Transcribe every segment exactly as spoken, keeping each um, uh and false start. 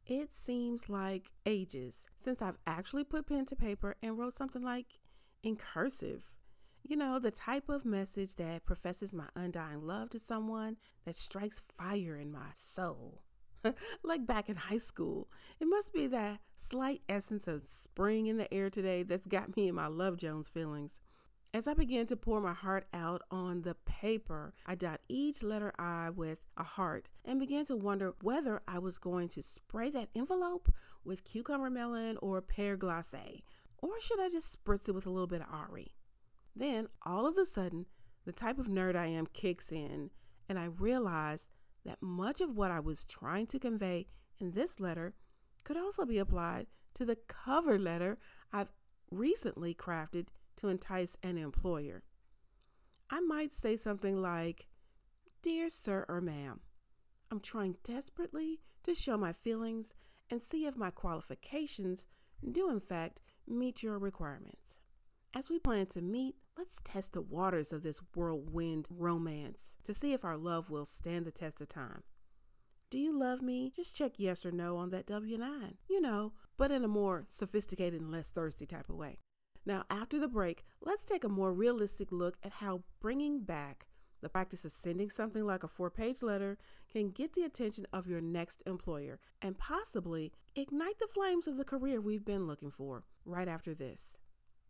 It seems like ages since I've actually put pen to paper and wrote something like in cursive. You know, the type of message that professes my undying love to someone, that strikes fire in my soul. Like back in high school. It must be that slight essence of spring in the air today that's got me in my Love Jones feelings. As I began to pour my heart out on the paper, I dot each letter I with a heart and began to wonder whether I was going to spray that envelope with cucumber melon or pear glacé, or should I just spritz it with a little bit of Ari? Then, all of a sudden, the type of nerd I am kicks in, and I realize that much of what I was trying to convey in this letter could also be applied to the cover letter I've recently crafted to entice an employer. I might say something like, "Dear Sir or Ma'am, I'm trying desperately to show my feelings and see if my qualifications do in fact meet your requirements. As we plan to meet, let's test the waters of this whirlwind romance to see if our love will stand the test of time. Do you love me? Just check yes or no on that W nine. You know, but in a more sophisticated and less thirsty type of way." Now, after the break, let's take a more realistic look at how bringing back the practice of sending something like a four-page letter can get the attention of your next employer and possibly ignite the flames of the career we've been looking for right after this.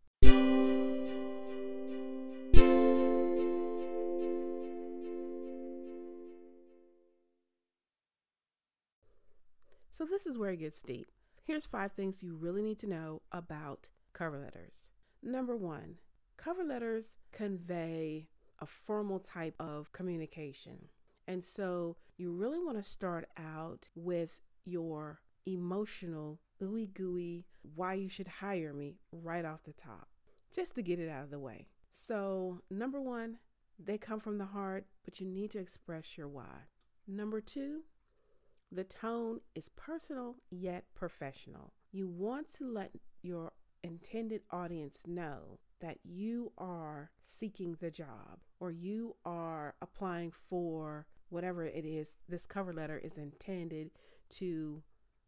So this is where it gets deep. Here's five things you really need to know about cover letters. Number one, cover letters convey a formal type of communication. And so you really want to start out with your emotional, ooey gooey, why you should hire me right off the top, just to get it out of the way. So number one, they come from the heart, but you need to express your why. Number two, the tone is personal yet professional. You want to let your intended audience know that you are seeking the job or you are applying for whatever it is this cover letter is intended to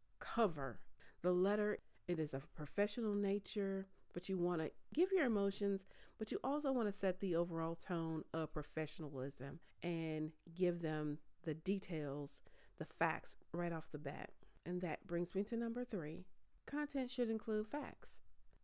cover. The letter, it is of professional nature, but you want to give your emotions, but you also want to set the overall tone of professionalism and give them the details, the facts right off the bat. And that brings me to number three. Content should include facts.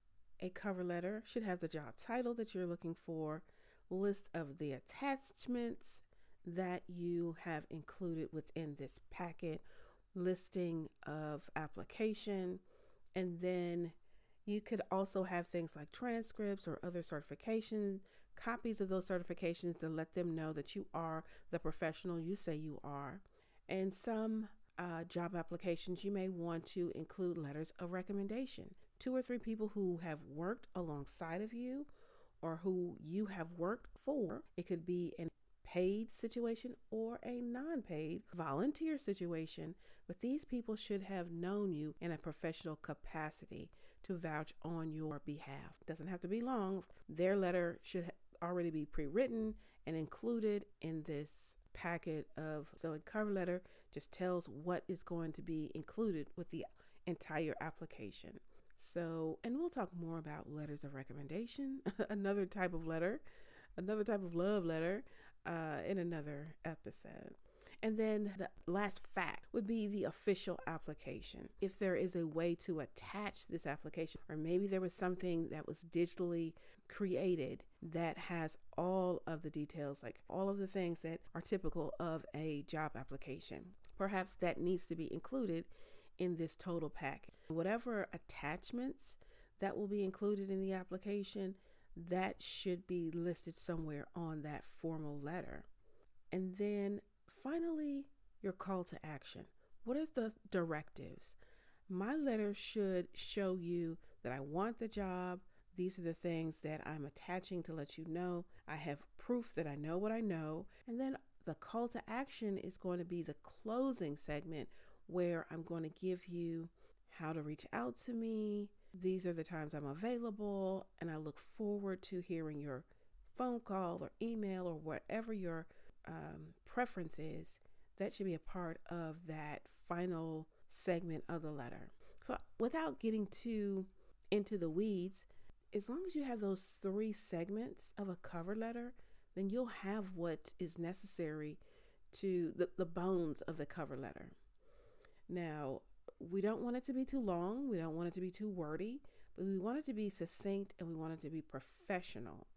A cover letter should have the job title that you're looking for, list of the attachments that you have included within this packet, listing of application, and then you could also have things like transcripts or other certification, copies of those certifications to let them know that you are the professional you say you are. And some uh, job applications, you may want to include letters of recommendation. Two or three people who have worked alongside of you or who you have worked for. It could be a paid situation or a non-paid volunteer situation, but these people should have known you in a professional capacity to vouch on your behalf. It doesn't have to be long. Their letter should already be pre-written and included in this packet of, so a cover letter just tells what is going to be included with the entire application. So, and we'll talk more about letters of recommendation, another type of letter, another type of love letter uh, in another episode. And then the last fact would be the official application. If there is a way to attach this application, or maybe there was something that was digitally created that has all of the details, like all of the things that are typical of a job application, perhaps that needs to be included in this total pack. Whatever attachments that will be included in the application, that should be listed somewhere on that formal letter. And then finally, your call to action. What are the directives? My letter should show you that I want the job. These are the things that I'm attaching to let you know. I have proof that I know what I know. And then the call to action is going to be the closing segment where I'm going to give you how to reach out to me. These are the times I'm available, and I look forward to hearing your phone call or email or whatever your um, preference is. That should be a part of that final segment of the letter. So without getting too into the weeds, as long as you have those three segments of a cover letter, then you'll have what is necessary to the, the bones of the cover letter. Now, we don't want it to be too long. We don't want it to be too wordy, but we want it to be succinct and we want it to be professional.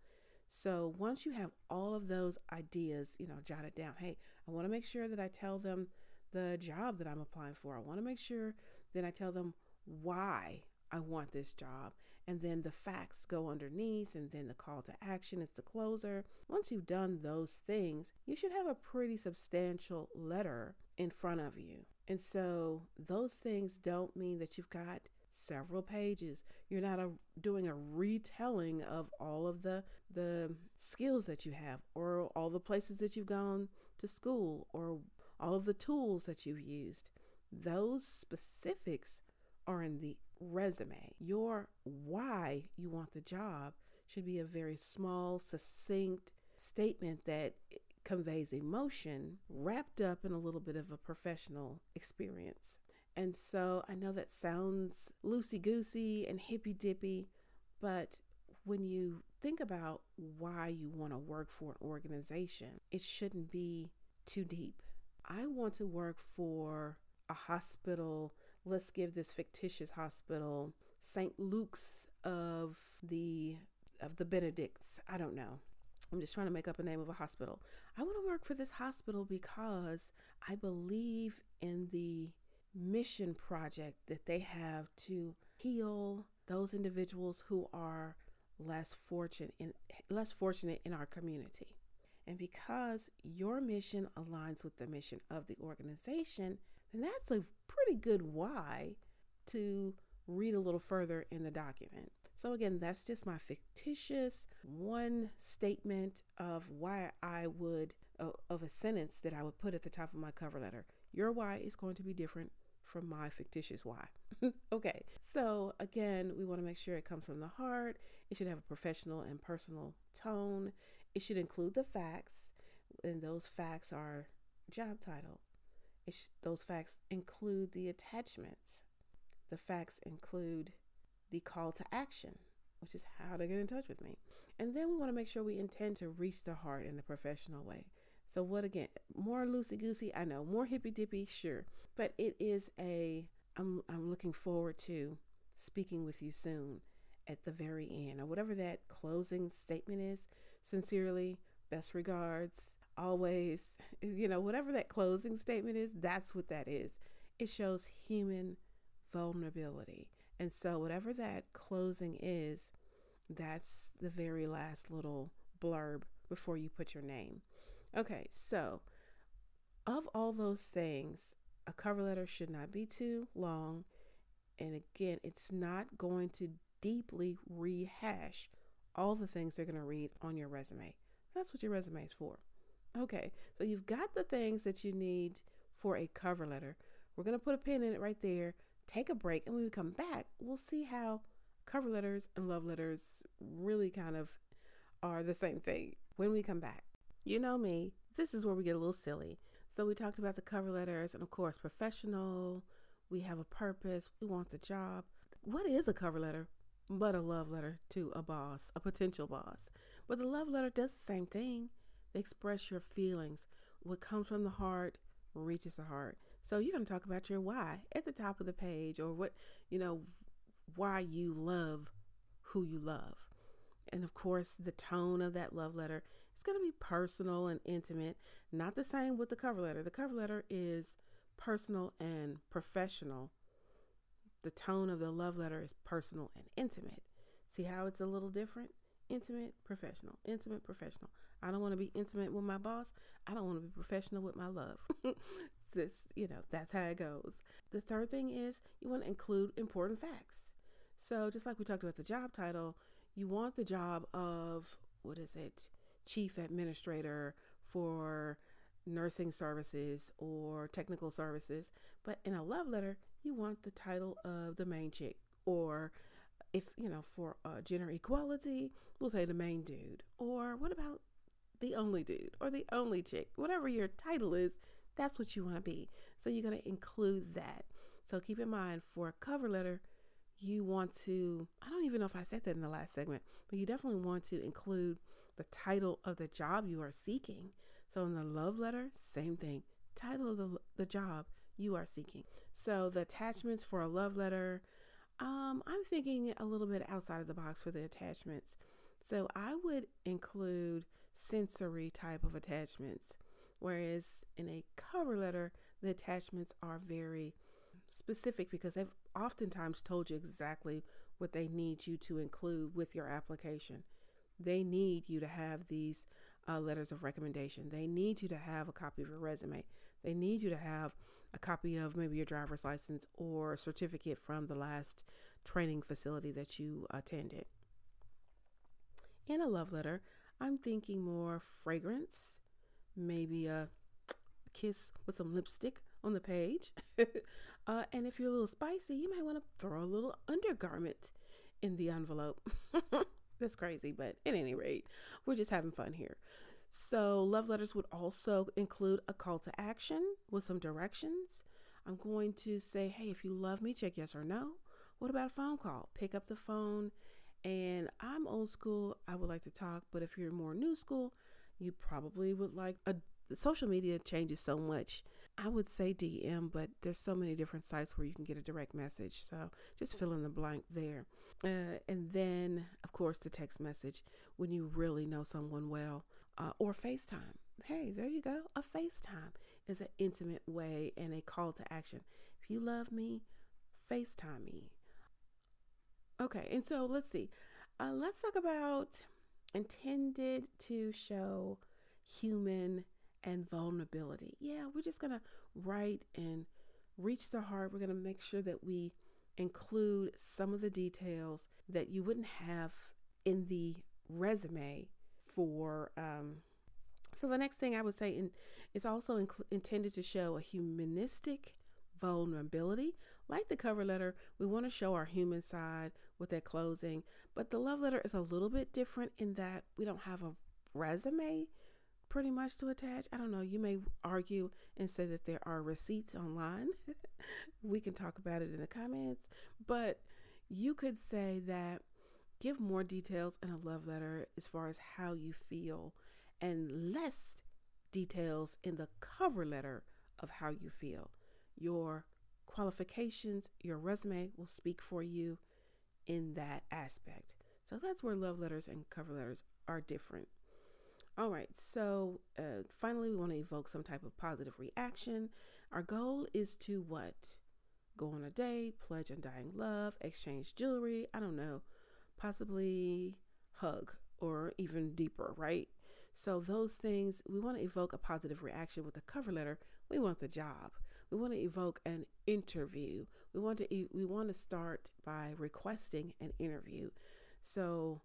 So once you have all of those ideas, you know, jotted down, hey, I want to make sure that I tell them the job that I'm applying for. I want to make sure that I tell them why I want this job. And then the facts go underneath, and then the call to action is the closer. Once you've done those things, you should have a pretty substantial letter in front of you. And so those things don't mean that you've got several pages. You're not a, doing a retelling of all of the the skills that you have, or all the places that you've gone to school, or all of the tools that you've used. Those specifics are in the resume. Your why you want the job should be a very small, succinct statement that conveys emotion wrapped up in a little bit of a professional experience. And so I know that sounds loosey-goosey and hippy-dippy, but when you think about why you want to work for an organization, it shouldn't be too deep. I want to work for a hospital. Let's give this fictitious hospital Saint Luke's of the of the Benedicts. I don't know. I'm just trying to make up a name of a hospital. I want to work for this hospital because I believe in the mission project that they have to heal those individuals who are less fortunate in less fortunate in our community. And because your mission aligns with the mission of the organization, then that's a pretty good why to read a little further in the document. So again, that's just my fictitious one statement of why I would, uh, of a sentence that I would put at the top of my cover letter. Your why is going to be different from my fictitious why. Okay, so again, we want to make sure it comes from the heart. It should have a professional and personal tone. It should include the facts, and those facts are job title. It sh- those facts include the attachments. The facts include the call to action, which is how to get in touch with me. And then we want to make sure we intend to reach the heart in a professional way. So what again, more loosey-goosey, I know, more hippy-dippy, sure. But it is a, I'm, I'm looking forward to speaking with you soon at the very end, or whatever that closing statement is. Sincerely, best regards, always, you know, whatever that closing statement is, that's what that is. It shows human vulnerability. And so whatever that closing is, that's the very last little blurb before you put your name. Okay, so of all those things, a cover letter should not be too long. And again, it's not going to deeply rehash all the things they're going to read on your resume. That's what your resume is for. Okay, so you've got the things that you need for a cover letter. We're going to put a pin in it right there, take a break, and when we come back, we'll see how cover letters and love letters really kind of are the same thing when we come back. You know me, this is where we get a little silly. So we talked about the cover letters, and of course, professional. We have a purpose. We want the job. What is a cover letter but a love letter to a boss, a potential boss? But the love letter does the same thing. They express your feelings. What comes from the heart reaches the heart. So you're going to talk about your why at the top of the page, or what, you know, why you love who you love. And of course, the tone of that love letter is going to be personal and intimate, not the same with the cover letter. The cover letter is personal and professional. The tone of the love letter is personal and intimate. See how it's a little different? Intimate, professional, intimate, professional. I don't want to be intimate with my boss. I don't want to be professional with my love. Just, you know, that's how it goes. The third thing is you want to include important facts. So just like we talked about the job title, you want the job of, what is it, chief administrator for nursing services or technical services. But in a love letter, you want the title of the main chick, or if, you know, for uh, gender equality, we'll say the main dude. Or what about the only dude or the only chick? Whatever your title is, that's what you want to be. So you're going to include that. So keep in mind, for a cover letter, you want to, I don't even know if I said that in the last segment, but you definitely want to include the title of the job you are seeking. So in the love letter, same thing, title of the, the job you are seeking. So the attachments for a love letter, um, I'm thinking a little bit outside of the box for the attachments. So I would include sensory type of attachments, whereas in a cover letter, the attachments are very specific because they've oftentimes told you exactly what they need you to include with your application. They need you to have these uh, letters of recommendation. They need you to have a copy of your resume. They need you to have a copy of maybe your driver's license or a certificate from the last training facility that you attended. In a love letter, I'm thinking more fragrance, maybe a kiss with some lipstick on the page. uh, and if you're a little spicy, you might want to throw a little undergarment in the envelope. That's crazy, but at any rate, we're just having fun here. So love letters would also include a call to action with some directions. I'm going to say, hey, if you love me, check yes or no. What about a phone call? Pick up the phone. And I'm old school. I would like to talk, but if you're more new school, you probably would like a social media changes so much. I would say D M, but there's so many different sites where you can get a direct message. So just fill in the blank there. Uh, and then, of course, the text message when you really know someone well, uh, or FaceTime. Hey, there you go. A FaceTime is an intimate way and a call to action. If you love me, FaceTime me. Okay, and so let's see. Uh, let's talk about intended to show human and vulnerability. Yeah, we're just going to write and reach the heart. We're going to make sure that we include some of the details that you wouldn't have in the resume for. Um, so the next thing I would say in, is also inc- intended to show a humanistic vulnerability. Like the cover letter, we want to show our human side with that closing, but the love letter is a little bit different in that we don't have a resume pretty much to attach. I don't know. You may argue and say that there are receipts online. We can talk about it in the comments, but you could say that give more details in a love letter as far as how you feel and less details in the cover letter of how you feel. Your qualifications, your resume will speak for you in that aspect. So that's where love letters and cover letters are different. All right, so uh, finally, we want to evoke some type of positive reaction. Our goal is to what? Go on a date, pledge undying love, exchange jewelry, I don't know, possibly hug or even deeper, right? So those things, we want to evoke a positive reaction with the cover letter. We want the job. We want to evoke an interview. We want to e- we want to start by requesting an interview. So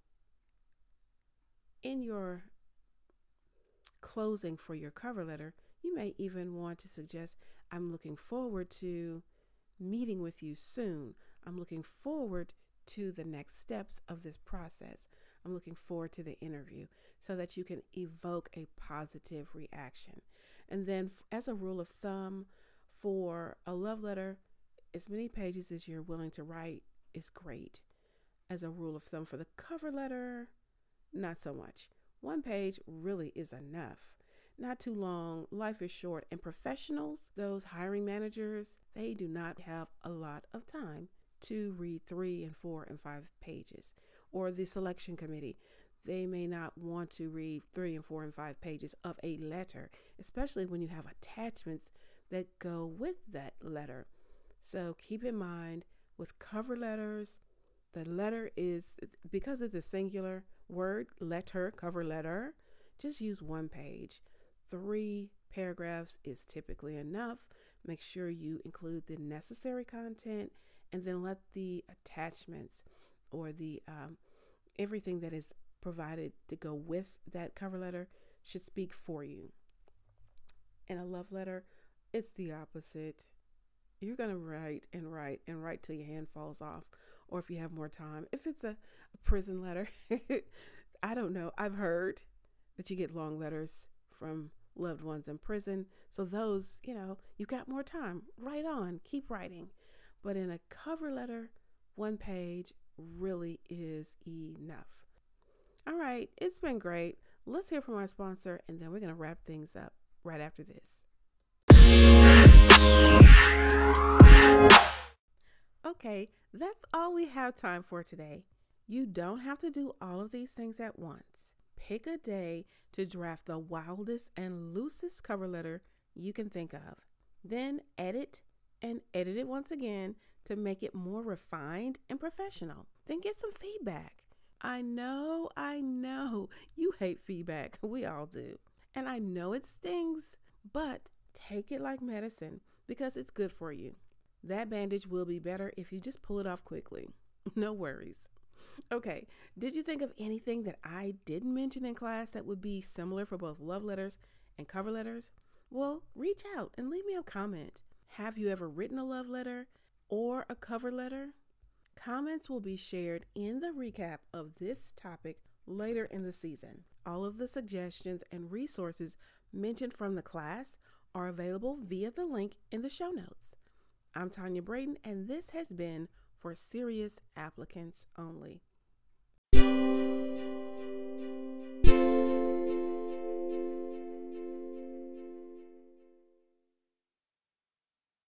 in your closing for your cover letter, you may even want to suggest, I'm looking forward to meeting with you soon. I'm looking forward to the next steps of this process. I'm looking forward to the interview, so that you can evoke a positive reaction. And then as a rule of thumb, for a love letter, as many pages as you're willing to write is great. As a rule of thumb for the cover letter, not so much. One page really is enough. Not too long. Life is short. And professionals, those hiring managers, they do not have a lot of time to read three and four and five pages. Or the selection committee, they may not want to read three and four and five pages of a letter, especially when you have attachments that go with that letter. So keep in mind with cover letters, the letter is, because it's a singular word, letter, cover letter, just use one page. Three paragraphs is typically enough. Make sure you include the necessary content and then let the attachments or the um, everything that is provided to go with that cover letter should speak for you. In a love letter, it's the opposite. You're going to write and write and write till your hand falls off, or if you have more time. If it's a, a prison letter, I don't know. I've heard that you get long letters from loved ones in prison. So those, you know, you've got more time. Write on. Keep writing. But in a cover letter, one page really is enough. All right, it's been great. Let's hear from our sponsor, and then we're going to wrap things up right after this. Okay, that's all we have time for today. You don't have to do all of these things at once. Pick a day to draft the wildest and loosest cover letter you can think of. Then edit and edit it once again to make it more refined and professional. Then get some feedback. I know, I know you hate feedback. We all do. And I know it stings, but take it like medicine because it's good for you. That bandage will be better if you just pull it off quickly. No worries. Okay, did you think of anything that I didn't mention in class that would be similar for both love letters and cover letters? Well, reach out and leave me a comment. Have you ever written a love letter or a cover letter? Comments will be shared in the recap of this topic later in the season. All of the suggestions and resources mentioned from the class are available via the link in the show notes. I'm Tanya Brayton, and this has been For Serious Applicants Only.